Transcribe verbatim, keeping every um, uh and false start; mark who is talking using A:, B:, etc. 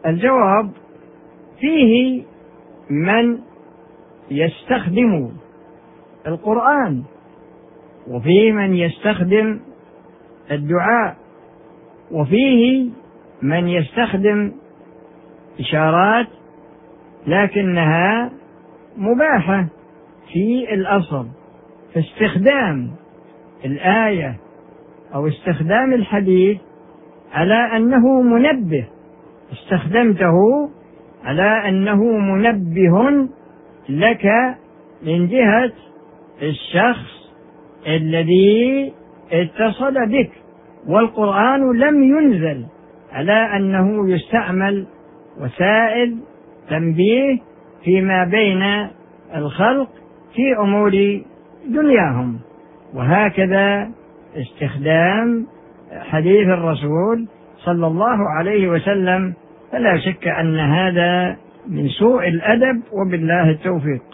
A: الجواب: فيه من يستخدم القرآن، وفيه من يستخدم الدعاء، وفيه من يستخدم إشارات لكنها مباحة في الأصل. فاستخدام الآية أو استخدام الحديث على أنه منبه، استخدمته على أنه منبه لك من جهة الشخص الذي اتصل بك، والقرآن لم ينزل على أنه يستعمل وسائل تنبيه فيما بين الخلق في أمور دنياهم. وهكذا استخدام حديث الرسول صلى الله عليه وسلم، فلا شك أن هذا من سوء الأدب، وبالله التوفيق.